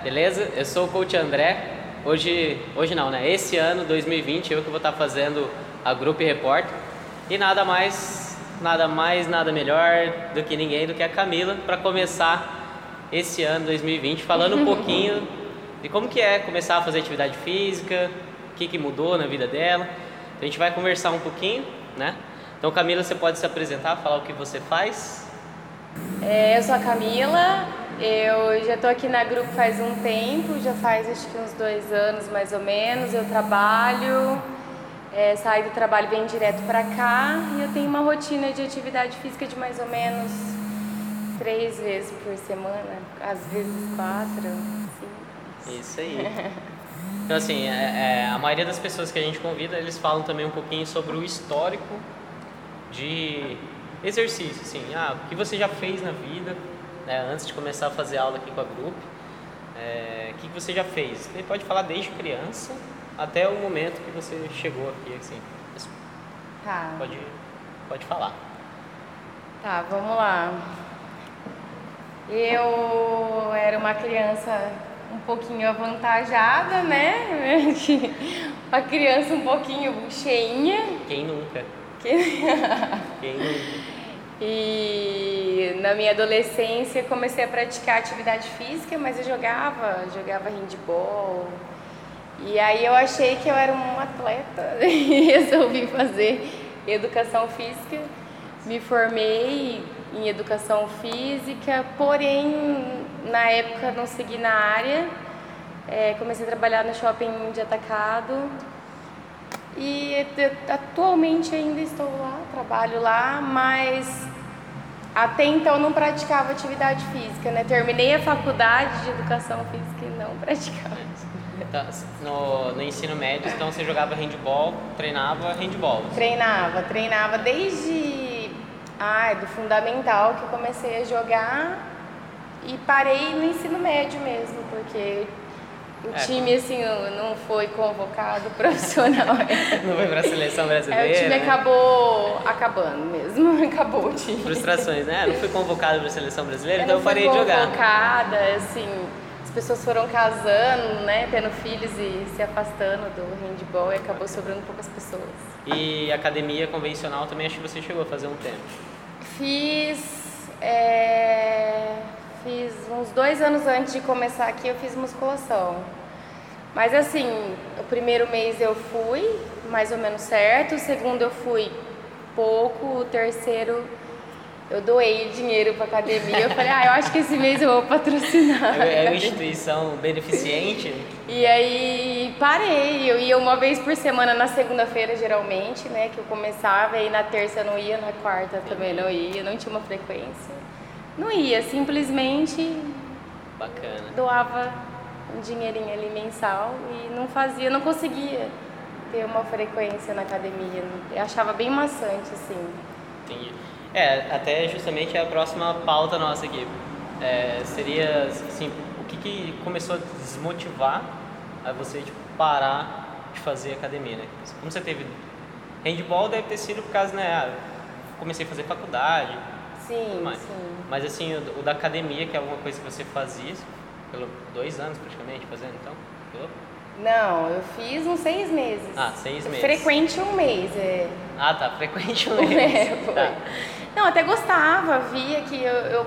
beleza? Eu sou o Coach André. Hoje não, né? Esse ano, 2020, eu que vou estar fazendo a Group Report. E nada melhor do que ninguém, do que a Camila, para começar esse ano, 2020, falando um pouquinho de como que é começar a fazer atividade física, o que mudou na vida dela. Então, a gente vai conversar um pouquinho, né? Então, Camila, você pode se apresentar, falar o que você faz? Eu sou a Camila, eu já estou aqui na Grupo faz um tempo, já faz acho que uns 2 anos mais ou menos. Eu trabalho, saio do trabalho e venho direto para cá e eu tenho uma rotina de atividade física de mais ou menos 3 vezes por semana, às vezes 4, 5. Isso aí. Então, assim, a maioria das pessoas que a gente convida, eles falam também um pouquinho sobre o histórico de exercício, assim, o que você já fez na vida, né, antes de começar a fazer aula aqui com a Group, o que você já fez. Você pode falar desde criança até o momento que você chegou aqui, assim. Tá. Pode falar. Tá, vamos lá. Eu era uma criança um pouquinho avantajada, né? Uma criança um pouquinho cheinha. Quem nunca? E na minha adolescência comecei a praticar atividade física, mas eu jogava handball. E aí eu achei que eu era um atleta e resolvi fazer educação física. Me formei em educação física, porém na época não segui na área. Comecei a trabalhar no shopping de atacado. E atualmente ainda estou lá, trabalho lá, mas até então não praticava atividade física, né? Terminei a faculdade de educação física e não praticava. Então, no ensino médio, então você jogava handball, treinava handball? Treinava desde do fundamental que eu comecei a jogar e parei no ensino médio mesmo, porque o time, assim, não foi convocado profissional. Não foi pra seleção brasileira? O time acabou acabando mesmo, acabou o time. Frustrações, né? Não fui convocado pra seleção brasileira, então eu parei de jogar. Não fui convocada, assim, as pessoas foram casando, né, tendo filhos e se afastando do handball e acabou sobrando poucas pessoas. E academia convencional também acho que você chegou a fazer um tempo? Fiz uns 2 anos antes de começar aqui, eu fiz musculação. Mas assim, o primeiro mês eu fui mais ou menos certo, o segundo eu fui pouco, o terceiro eu doei dinheiro pra academia. Eu falei, eu acho que esse mês eu vou patrocinar. É uma instituição beneficente? E aí parei, eu ia uma vez por semana na segunda-feira geralmente, né, que eu começava, e na terça eu não ia, na quarta também não ia, não tinha uma frequência. Não ia, simplesmente bacana, doava um dinheirinho ali mensal e não conseguia ter uma frequência na academia. Eu achava bem maçante, assim. Entendi. Até justamente a próxima pauta nossa aqui. Seria, assim, o que começou a desmotivar a você parar de fazer academia, né? Como você teve handball, deve ter sido por causa, né, comecei a fazer faculdade. Sim. Mas assim, o da academia, que é alguma coisa que você fazia, pelo 2 anos praticamente fazendo, então? Não, eu fiz uns 6 meses. 6 meses. Frequente um mês, tá, frequente um mês. Foi. Tá. Não, até gostava, via que eu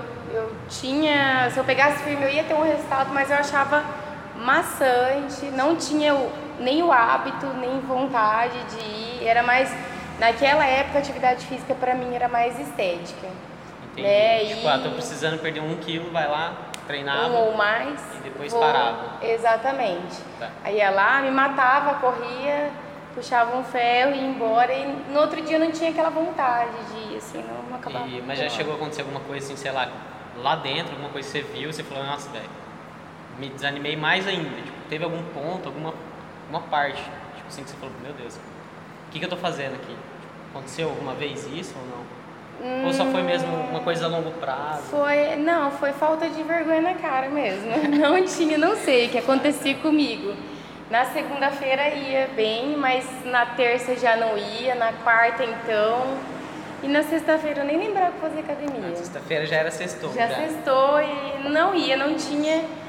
tinha, se eu pegasse firme eu ia ter um resultado, mas eu achava maçante, não tinha nem o hábito, nem vontade de ir, era mais, naquela época a atividade física pra mim era mais estética. Entendi. Né? Tô precisando perder 1 quilo, vai lá, treinava. 1 ou mais. E depois parava. Exatamente. Tá. Aí ia lá, me matava, corria, puxava um ferro e ia embora. E no outro dia eu não tinha aquela vontade de ir, assim, não acabava. Mas já chegou a acontecer alguma coisa assim, sei lá dentro, alguma coisa que você viu e você falou, nossa, velho, me desanimei mais ainda. Tipo, teve algum ponto, alguma parte, tipo assim, que você falou, meu Deus, o que eu tô fazendo aqui? Tipo, aconteceu alguma vez isso ou não? Ou só foi mesmo uma coisa a longo prazo? Foi falta de vergonha na cara mesmo. Não sei o que acontecia comigo. Na segunda-feira ia bem, mas na terça já não ia, na quarta então. E na sexta-feira eu nem lembrava que fazia academia. Na sexta-feira já era sextou. Já sextou e não ia, não tinha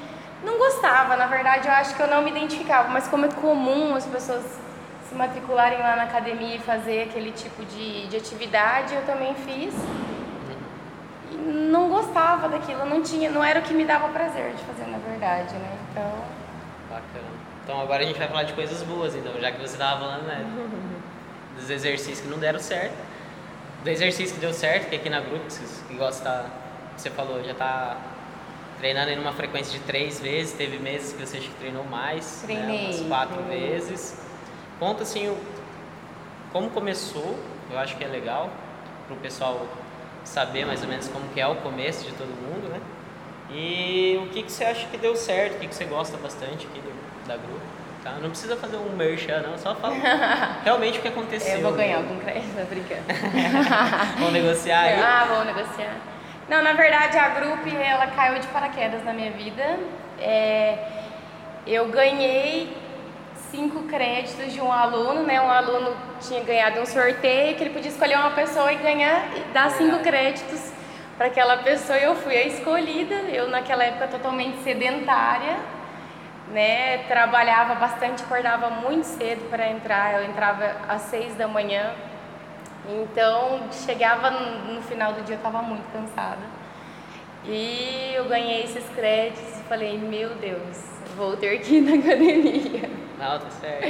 Não gostava, na verdade eu acho que eu não me identificava, mas como é comum as pessoas se matricularem lá na academia e fazer aquele tipo de atividade, eu também fiz. E não gostava daquilo, não era o que me dava prazer de fazer, na verdade, né? Então... Bacana. Então agora a gente vai falar de coisas boas, então, já que você estava falando, né, dos exercícios que não deram certo. Do exercício que deu certo, que aqui na Grupo, que gosta, você falou, já tá treinando em uma frequência de 3 vezes, teve meses que você treinou mais, Treinei, né, umas 4 vezes. Conta assim, como começou, eu acho que é legal para o pessoal saber mais ou menos como que é o começo de todo mundo, né? E o que você acha que deu certo, o que você gosta bastante aqui da Grupo, tá? Não precisa fazer um merchan não, só fala realmente o que aconteceu. Eu vou ganhar algum crédito, tô brincando. Vamos negociar aí? Vamos negociar. Não, na verdade a Grupo, ela caiu de paraquedas na minha vida. Eu ganhei 5 créditos de um aluno, né? Um aluno tinha ganhado um sorteio que ele podia escolher uma pessoa e dar 5 créditos para aquela pessoa. Eu fui a escolhida. Eu naquela época totalmente sedentária, né? Trabalhava bastante, acordava muito cedo para entrar. Eu entrava às 6 da manhã. Então chegava no final do dia, eu estava muito cansada. E eu ganhei esses créditos e falei, meu Deus, vou ter que ir na academia. Não, tá certo.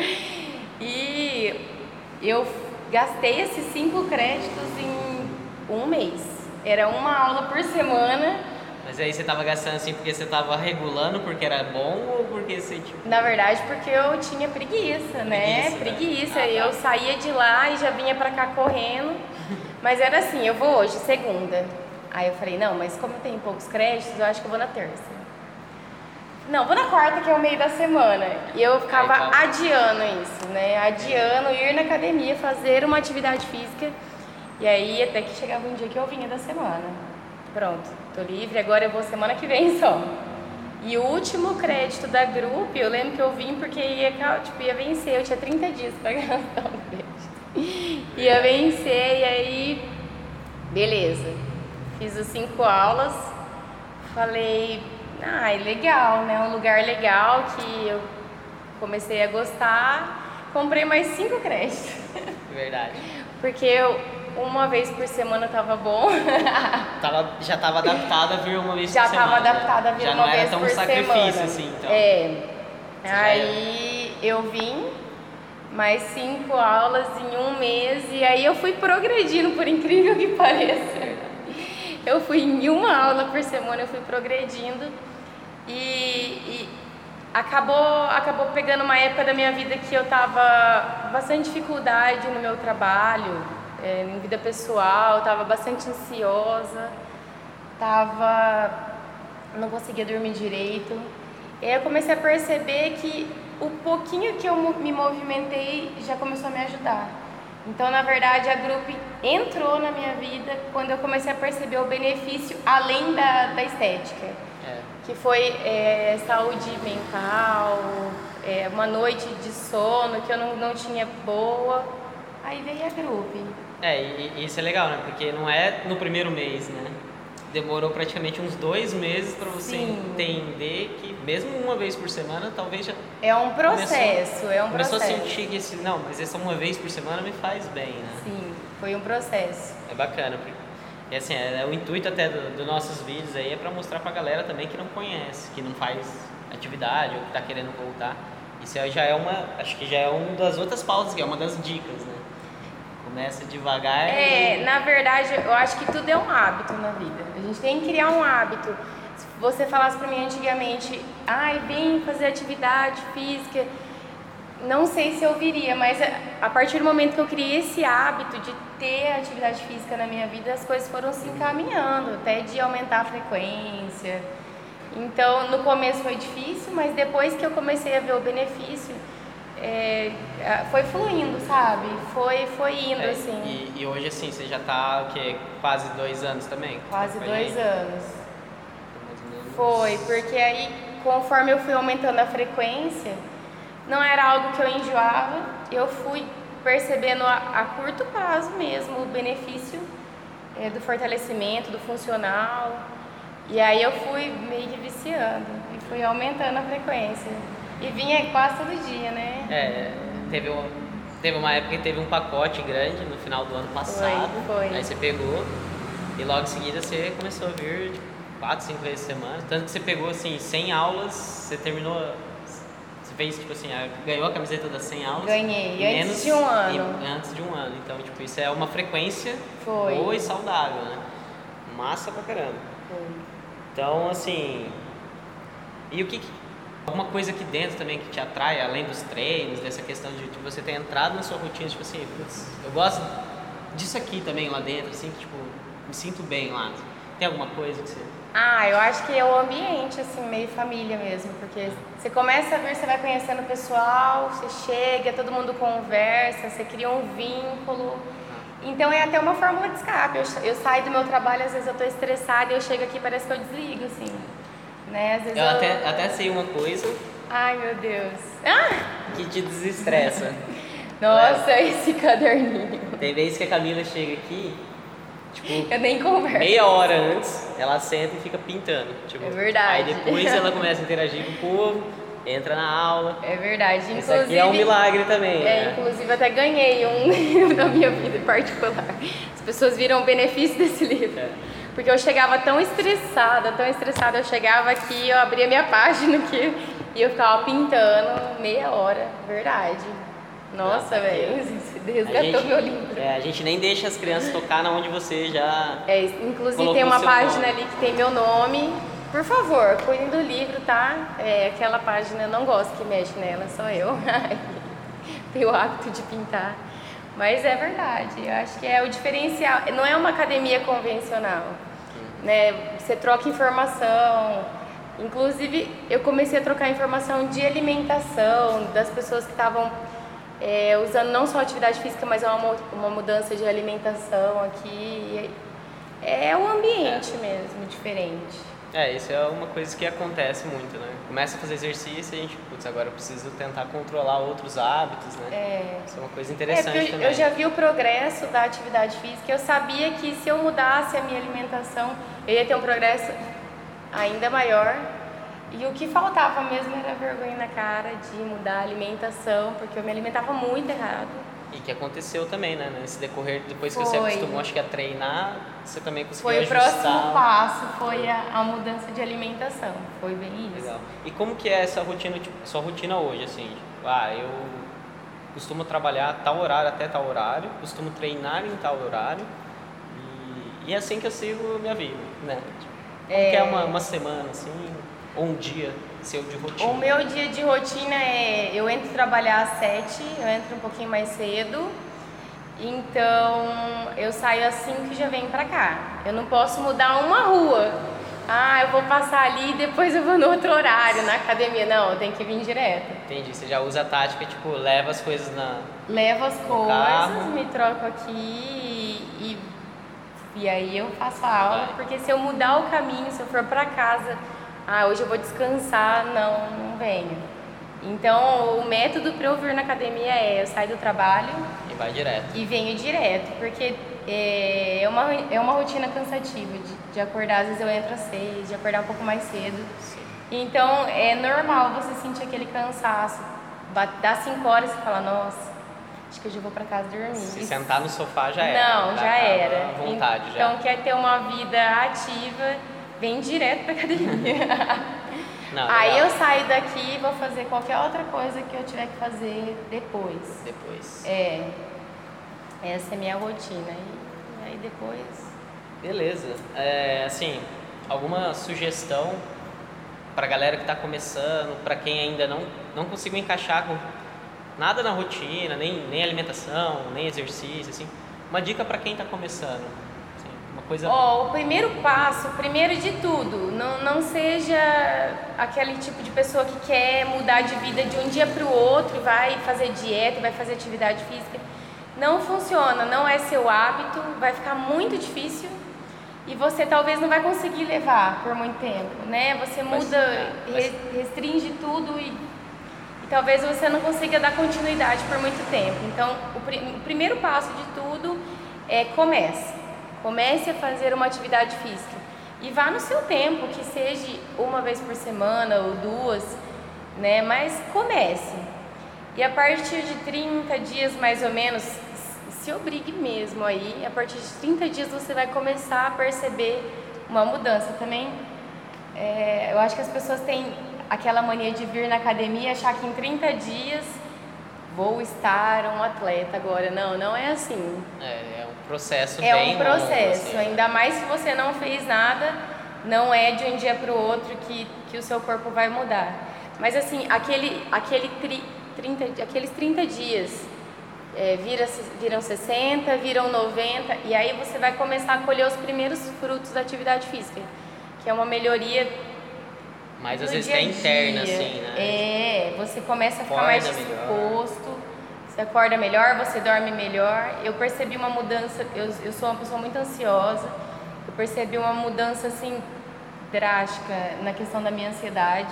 E eu gastei esses 5 créditos em um mês. Era uma aula por semana. Mas aí você tava gastando assim porque você tava regulando porque era bom ou porque você tipo... Na verdade, porque eu tinha preguiça, né? Preguiça. Tá. Eu saía de lá e já vinha pra cá correndo. Mas era assim, eu vou hoje, segunda. Aí eu falei, não, mas como eu tenho poucos créditos, eu acho que eu vou na terça. Não, vou na quarta, que é o meio da semana. E eu ficava adiando isso, né? Adiando ir na academia, fazer uma atividade física. E aí até que chegava um dia que eu vinha da semana. Pronto, tô livre, agora eu vou semana que vem só. E o último crédito da Grupo, eu lembro que eu vim porque ia vencer, eu tinha 30 dias pra gastar o crédito. Ia vencer, e aí, beleza. Fiz as 5 aulas, falei, legal, né? Um lugar legal que eu comecei a gostar. Comprei mais 5 créditos. Verdade. Porque uma vez por semana tava bom. Já tava adaptada a vir uma vez por Já semana. tava adaptada a vir uma vez por semana. Já não era tão sacrifício assim, então. Aí eu vim, mais 5 aulas em um mês, e aí eu fui progredindo, por incrível que pareça. Eu fui em uma aula por semana, eu fui progredindo e acabou pegando uma época da minha vida que eu tava bastante dificuldade no meu trabalho, em vida pessoal, tava bastante ansiosa, não conseguia dormir direito. E aí eu comecei a perceber que o pouquinho que eu me movimentei já começou a me ajudar. Então, na verdade, a Grupo entrou na minha vida quando eu comecei a perceber o benefício além da estética. Que foi saúde mental, uma noite de sono que eu não tinha boa. Aí veio a Grupo. E isso é legal, né? Porque não é no primeiro mês, né? Demorou praticamente uns 2 meses para você entender que mesmo uma vez por semana, talvez já... É um processo, Começou a sentir que mas essa uma vez por semana me faz bem, né? Sim, foi um processo. É bacana, e assim, o intuito até dos nossos vídeos aí é para mostrar pra galera também que não conhece, que não faz atividade ou que tá querendo voltar. Isso aí acho que já é uma das outras pautas, que é uma das dicas, né? Começa devagar. Na verdade, eu acho que tudo é um hábito na vida. A gente tem que criar um hábito. Se você falasse pra mim antigamente, vem fazer atividade física, não sei se eu viria, mas a partir do momento que eu criei esse hábito de ter atividade física na minha vida, as coisas foram se encaminhando, até de aumentar a frequência. Então, no começo foi difícil, mas depois que eu comecei a ver o benefício, foi fluindo, sabe? Foi indo, assim. E hoje, assim, você já tá, quase 2 anos também? Quase 2 anos. Foi, porque aí, conforme eu fui aumentando a frequência, não era algo que eu enjoava, eu fui percebendo a curto prazo mesmo o benefício do fortalecimento, do funcional. E aí eu fui meio que viciando e fui aumentando a frequência. E vinha quase todo dia, né? Teve uma época que teve um pacote grande no final do ano passado. Foi. Aí você pegou e logo em seguida você começou a vir 4, 5 vezes por semana. Tanto que você pegou assim 100 aulas, você terminou. Você fez tipo assim, ganhou a camiseta das 100 aulas. Ganhei, antes de um ano. Antes de um ano. Então, tipo, isso é uma frequência Foi. boa e saudável, né? Massa pra caramba. Foi. Então, assim. E o que. Alguma coisa aqui dentro também que te atrai, além dos treinos, dessa questão de você ter entrado na sua rotina, tipo assim, putz, eu gosto disso aqui também lá dentro, assim, que tipo, me sinto bem lá. Tem alguma coisa que você. Eu acho que é o ambiente, assim, meio família mesmo, porque você começa a vir, você vai conhecendo o pessoal, você chega, todo mundo conversa, você cria um vínculo. Então é até uma fórmula de escape. Eu saio do meu trabalho, às vezes eu tô estressada e eu chego aqui e parece que eu desligo, assim. Né? Às vezes eu até sei uma coisa. Ai, meu Deus. Que te desestressa. Nossa, esse caderninho. Tem vezes que a Camila chega aqui, tipo, eu nem converso. Meia hora antes, ela senta e fica pintando. Tipo, é verdade. Aí depois ela começa a interagir com o povo, entra na aula. É verdade. Inclusive, isso aqui é um milagre também. Né? Inclusive até ganhei um na minha vida particular. As pessoas viram o benefício desse livro. Porque eu chegava tão estressada, eu chegava aqui, eu abria minha página aqui e eu ficava pintando meia hora, verdade. Nossa, velho, você resgatou meu livro. A gente nem deixa as crianças tocar na onde você já inclusive tem uma página ali que tem meu nome. Por favor, cuidem do livro, tá? Aquela página eu não gosto que mexe nela, só eu. Tenho o hábito de pintar. Mas é verdade, eu acho que é o diferencial. Não é uma academia convencional, né? Você troca informação. Inclusive, eu comecei a trocar informação de alimentação, das pessoas que estavam usando não só atividade física, mas uma mudança de alimentação aqui. É o ambiente mesmo, diferente. Isso é uma coisa que acontece muito, né? Começa a fazer exercício e a gente, agora eu preciso tentar controlar outros hábitos, né? Isso é uma coisa interessante também. Eu já vi o progresso da atividade física, eu sabia que se eu mudasse a minha alimentação, eu ia ter um progresso ainda maior. E o que faltava mesmo era vergonha na cara de mudar a alimentação, porque eu me alimentava muito errado. E que aconteceu também, né? Nesse decorrer, depois que você acostumou, acho que a treinar, você também conseguiu ajustar. Foi o próximo passo, foi a mudança de alimentação. Foi bem isso. Legal. E como que é essa rotina, sua rotina hoje, assim? Eu costumo trabalhar tal horário até tal horário, costumo treinar em tal horário, e é assim que eu sigo a minha vida, né? Como que é uma semana, assim, ou um dia seu de rotina? O meu dia de rotina eu entro trabalhar às 7, eu entro um pouquinho mais cedo, então eu saio às 5 e já venho pra cá. Eu não posso mudar uma rua. Eu vou passar ali e depois eu vou no outro horário, na academia. Não, eu tenho que vir direto. Entendi, você já usa a tática, tipo, leva as coisas Levo as coisas, carro. Me troco aqui e aí eu faço a aula, porque se eu mudar o caminho, se eu for pra casa... hoje eu vou descansar, não venho. Então, o método para eu vir na academia eu saio do trabalho e vai direto. E venho direto, porque é uma rotina cansativa de acordar, às vezes eu entro às 6, de acordar um pouco mais cedo. Sim. Então, é normal você sentir aquele cansaço. Dá 5 horas e você fala, nossa, acho que hoje eu vou para casa dormir. Se sentar no sofá já era. Não, já era. À vontade, então, quer ter uma vida ativa, vem direto pra academia. Aí eu saio daqui e vou fazer qualquer outra coisa que eu tiver que fazer depois. Essa é a minha rotina. E aí depois... Beleza. Assim, alguma sugestão pra galera que tá começando, pra quem ainda não conseguiu encaixar com nada na rotina, nem alimentação, nem exercício, assim. Uma dica pra quem tá começando. O primeiro passo, primeiro de tudo, não seja aquele tipo de pessoa que quer mudar de vida de um dia para o outro e vai fazer dieta, vai fazer atividade física. Não funciona, não é seu hábito, vai ficar muito difícil e você talvez não vai conseguir levar por muito tempo, né? Você muda, restringe tudo e talvez você não consiga dar continuidade por muito tempo. Então, o primeiro passo de tudo é comece a fazer uma atividade física. E vá no seu tempo, que seja uma vez por semana ou duas, né? Mas comece. E a partir de 30 dias mais ou menos, se obrigue mesmo aí, a partir de 30 dias você vai começar a perceber uma mudança também. Eu acho que as pessoas têm aquela mania de vir na academia e achar que em 30 dias vou estar um atleta agora. Não, não é assim. É um processo É bem um processo, longo, assim. ainda mais se você não fez nada, não é de um dia para o outro que o seu corpo vai mudar. Mas assim, aqueles 30 dias viram 60, viram 90, e aí você vai começar a colher os primeiros frutos da atividade física, que é uma melhoria. Mas às vezes é interna, assim, né? Você começa a ficar mais disposto, você acorda melhor, você dorme melhor. Eu percebi uma mudança, eu sou uma pessoa muito ansiosa, eu percebi uma mudança assim drástica na questão da minha ansiedade.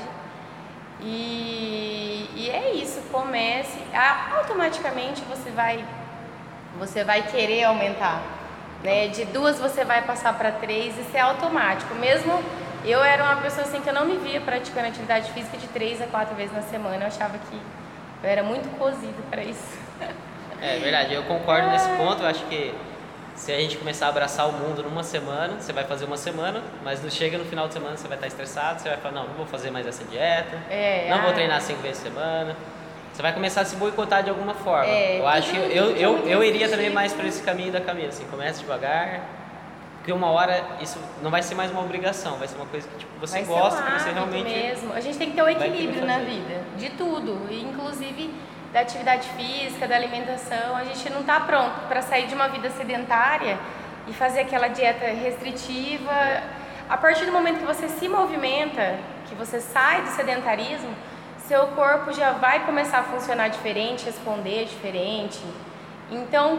E é isso, comece, automaticamente você vai querer aumentar, né? De 2 você vai passar para 3, isso é automático. Mesmo eu era uma pessoa assim que eu não me via praticando atividade física de 3 a 4 vezes na semana, eu achava que eu era muito cozida para isso. É verdade, eu concordo nesse ponto, eu acho que se a gente começar a abraçar o mundo numa semana, você vai fazer uma semana, mas chega no final de semana você vai estar estressado, você vai falar, não vou fazer mais essa dieta, não vou treinar 5 vezes por semana. Você vai começar a se boicotar de alguma forma. Eu acho que eu iria também mais para esse caminho da Camila, assim, começa devagar, porque uma hora isso não vai ser mais uma obrigação, vai ser uma coisa que tipo, você gosta, que você realmente... mesmo. A gente tem que ter o equilíbrio na vida, de tudo, inclusive da atividade física, da alimentação. A gente não está pronto para sair de uma vida sedentária e fazer aquela dieta restritiva. A partir do momento que você se movimenta, que você sai do sedentarismo, seu corpo já vai começar a funcionar diferente, responder diferente. Então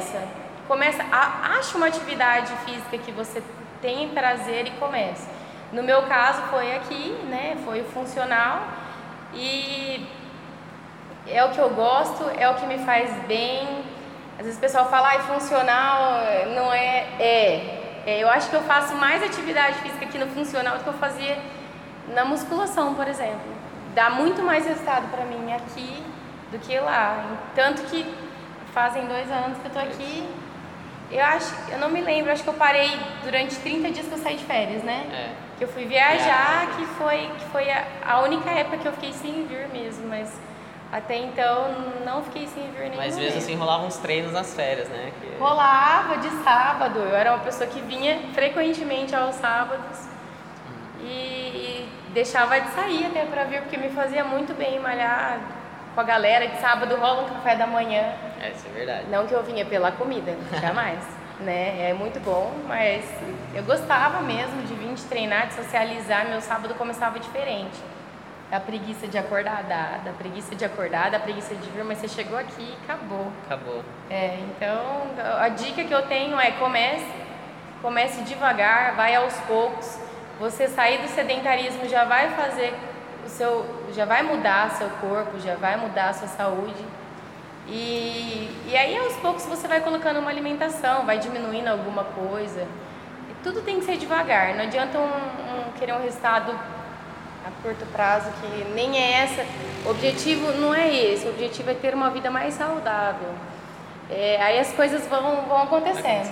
acha uma atividade física que você tem prazer e comece. No meu caso foi aqui, né? Foi o funcional e é o que eu gosto, é o que me faz bem. Às vezes o pessoal fala, funcional não eu acho que eu faço mais atividade física aqui no funcional do que eu fazia na musculação, por exemplo. Dá muito mais resultado pra mim aqui do que lá. Tanto que fazem 2 anos que eu tô aqui. Eu não me lembro, acho que eu parei durante 30 dias que eu saí de férias, né? Que eu fui viajar, que foi a única época que eu fiquei sem vir mesmo, mas até então não fiquei sem vir nenhum. Mas mesmo assim rolavam uns treinos nas férias, né? Rolava de sábado, eu era uma pessoa que vinha frequentemente aos sábados e deixava de sair até pra vir, porque me fazia muito bem malhar com a galera. De sábado rola um café da manhã. Isso é verdade. Não que eu vinha pela comida, jamais, né? É muito bom, mas eu gostava mesmo de vir, de treinar, de socializar. Meu sábado começava diferente. A preguiça de acordar, da preguiça de acordar, da preguiça de vir, mas você chegou aqui e acabou. Então a dica que eu tenho é comece devagar, vai aos poucos. Você sair do sedentarismo já vai fazer já vai mudar seu corpo, já vai mudar a sua saúde. E aí aos poucos você vai colocando uma alimentação, vai diminuindo alguma coisa. E tudo tem que ser devagar, não adianta querer um resultado a curto prazo, que nem é essa. O objetivo não é esse, o objetivo é ter uma vida mais saudável. Aí as coisas vão acontecendo.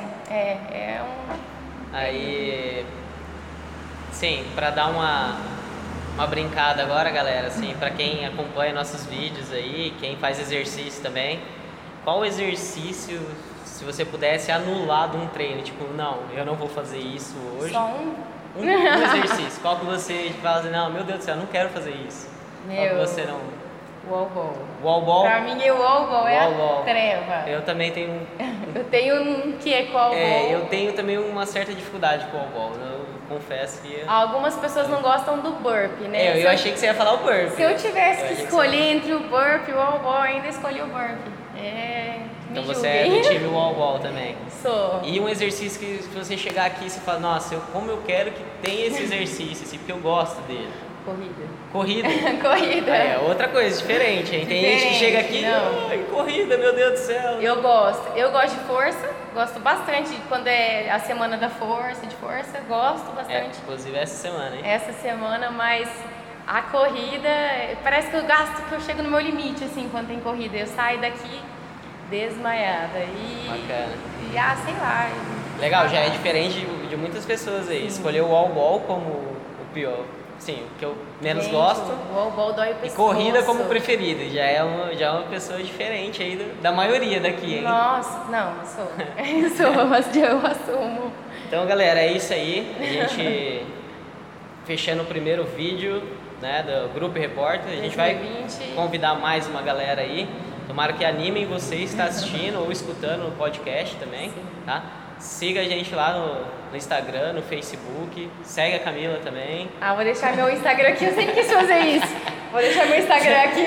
Aí, sim, para dar uma brincada agora, galera, assim, para quem acompanha nossos vídeos aí, quem faz exercício também, qual exercício, se você pudesse anular de um treino, tipo, não, eu não vou fazer isso hoje. Só um exercício, qual que você fala assim, não, meu Deus do céu, eu não quero fazer isso. Qual que você não... Wall ball. Wall ball? Pra mim o wall ball é a treva. Eu também tenho eu tenho um que é com wall ball. Eu tenho também uma certa dificuldade com o wall ball, eu confesso que... Algumas pessoas não gostam do burp, né? Eu achei que você ia falar o burp. Se eu tivesse que escolher entre o burp e o wall ball, eu ainda escolhi o burp. Então você é do time wall ball também. Sou. E um exercício que se você chegar aqui e você fala, nossa, como eu quero que tenha esse exercício, assim, porque eu gosto dele. Corrida. Corrida. Corrida. É outra coisa, diferente, hein? Tem gente que chega aqui, ai, corrida, meu Deus do céu. Eu gosto de força, gosto bastante quando é a semana da força, gosto bastante. Inclusive essa semana, hein? Essa semana, mas a corrida, parece que eu chego no meu limite, assim, quando tem corrida. Eu saio daqui desmaiada Bacana. Sei lá. Legal, já é diferente de muitas pessoas aí. Escolheu o wall como o pior, sim, o que eu menos gosto. O wall dói o pescoço. E corrida como preferida. Já é uma pessoa diferente aí da maioria daqui, hein? Nossa, não, eu sou. Eu assumo. Então, galera, é isso aí. A gente fechando o primeiro vídeo, né, do Grupo Repórter. A gente 2020. vai convidar mais uma galera aí. Tomara que animem vocês que estão assistindo ou escutando o podcast também, tá? Siga a gente lá no Instagram, no Facebook. Segue a Camila também. Vou deixar meu Instagram aqui. Eu sempre quis fazer isso. Vou deixar meu Instagram aqui,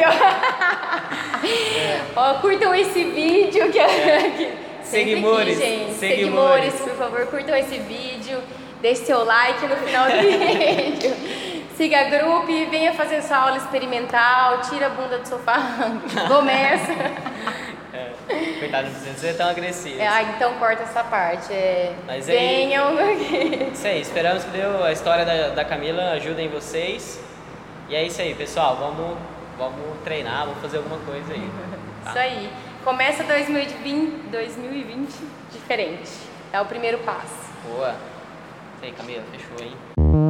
ó. Curtam esse vídeo Seguimores, gente. Seguimores, por favor, curtam esse vídeo. Deixe seu like no final do vídeo. Siga a grupo e venha fazer sua aula experimental. Tira a bunda do sofá. Começa. Coitado, não precisa ser tão agressivo. Então corta essa parte. Mas venham. Isso aí, esperamos que a história da Camila ajudem vocês. E é isso aí, pessoal. Vamos treinar, vamos fazer alguma coisa aí. Tá? Isso aí. Começa 2020 diferente. É o primeiro passo. Boa. Isso aí, Camila, fechou, hein?